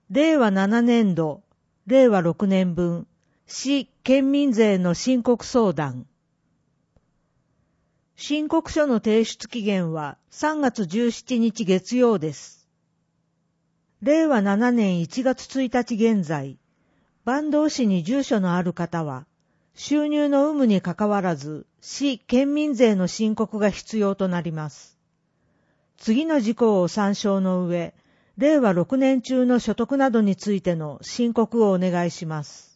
令和7年度、令和6年分、市県民税の申告相談。申告書の提出期限は3月17日月曜です。令和7年1月1日現在、坂東市に住所のある方は、収入の有無にかかわらず、市県民税の申告が必要となります。次の事項を参照の上、令和6年中の所得などについての申告をお願いします。